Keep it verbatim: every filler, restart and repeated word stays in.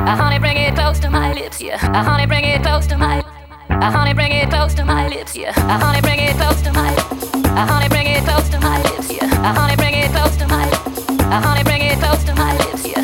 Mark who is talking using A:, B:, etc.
A: Uh, honey, bring it close to my lips, yeah. Uh, honey, bring it close to my. Uh, honey, bring it close to my lips, yeah. Uh, honey, bring it close to my. Uh, honey, bring it close to my lips, yeah. Uh, honey, bring it close to my. Uh, honey, bring it close to my lips, yeah.